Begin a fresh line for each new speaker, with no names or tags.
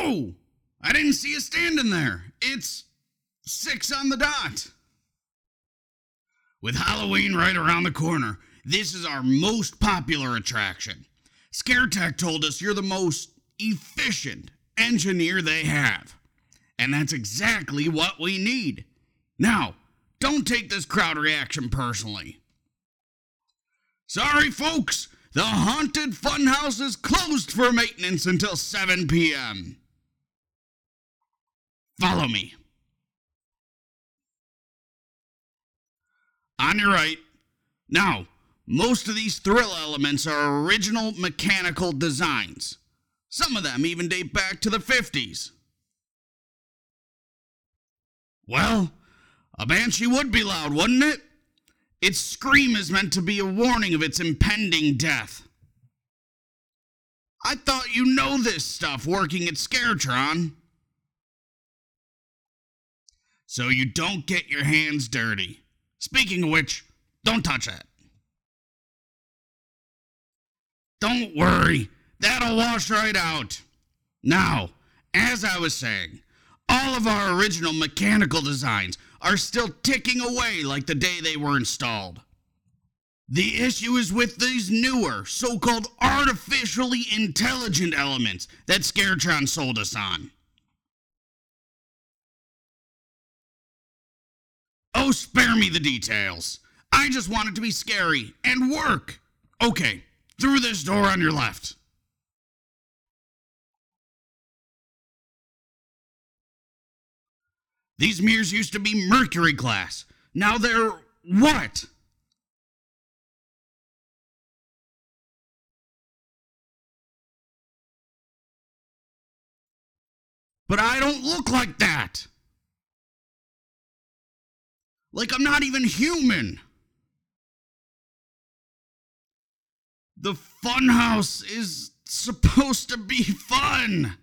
Oh, I didn't see you standing there. It's 6 on the dot. With Halloween right around the corner, this is our most popular attraction. ScareTech told us you're the most efficient engineer they have. And that's exactly what we need. Now, don't take this crowd reaction personally. Sorry, folks, the Haunted Funhouse is closed for maintenance until 7 p.m. Follow me. On your right. Now, most of these thrill elements are original mechanical designs. Some of them even date back to the 50s. Well, a banshee would be loud, wouldn't it? Its scream is meant to be a warning of its impending death. I thought you know this stuff working at Scaretron. So you don't get your hands dirty. Speaking of which, don't touch that. Don't worry, that'll wash right out. Now, as I was saying, all of our original mechanical designs are still ticking away like the day they were installed. The issue is with these newer, so-called artificially intelligent elements that Scaretron sold us on. Oh, spare me the details. I just want it to be scary and work. Okay, through this door on your left. These mirrors used to be mercury glass. Now they're what? But I don't look like that. Like I'm not even human. The funhouse is supposed to be fun.